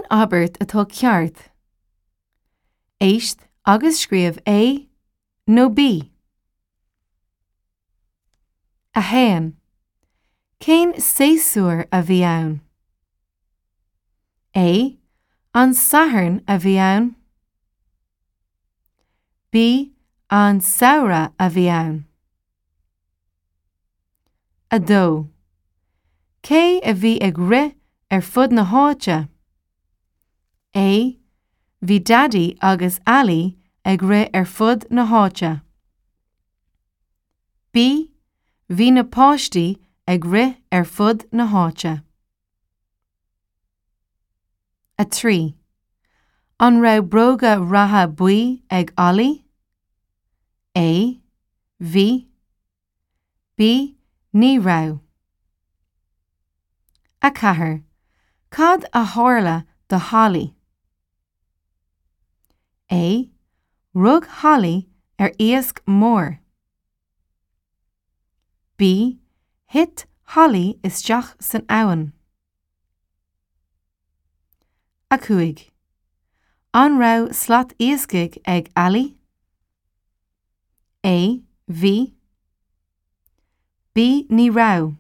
Albert atá ceart. Éist agus scríobh A nó B. A haon. Cén séasúr a bhí ann? A. An sathairn a bhí ann. B. An samhradh a bhí ann. A dó. Cé a bhí ag rith ar fud na háite? A. Bhí Daddy agus Ally ag rith ar fud na háite. B. Bhí na páistí ag rith ar fud na háite. A trí. An raibh bróga ratha buí ag Ollie? A. Bhí. B. Ní raibh. A cathair. Cad a tharla do Holly? A. Rug Holly ar iasc mór. B. Hit Holly isteach san abhainn. A cuaig. An raibh slát iascaigh ag Ally? A. Bhí. B. Ní raibh.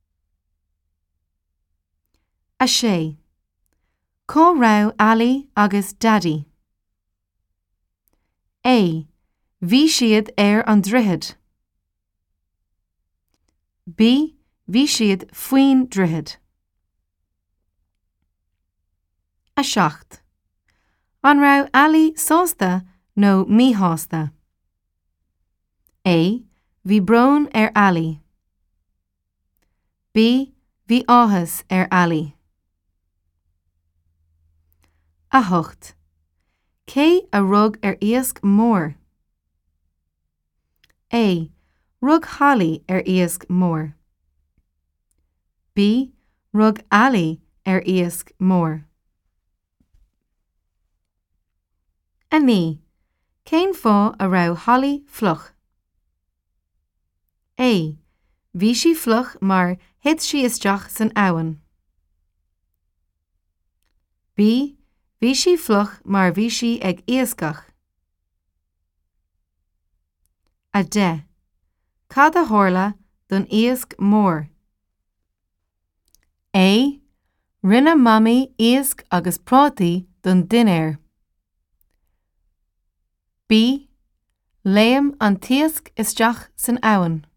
A sé. Có raibh Ally agus Daddy? A. Bhí siad ar an droichead. B. Bhí siad faoin droichead. A seacht. An raibh Ally sásta nó míshásta? A. Bhí brón ar Ally. B. Bhí áthas ar Ally. A hocht. Cé a rug ar iasc mór? A. Rug Holly ar iasc mór. B. Rug Ally ar iasc mór. A ní. Cén fá a raibh Holly fluch? A. Bhí sí fluch mar hit sí isteach san abhainn. B. Bhí sí fluch mar bhí sí ag iascach. A de. Cad a tharla don iasc mór? A. Rinne mamaí iasc agus prátaí don duine. B. Léim an tiasc isteach san abhainn.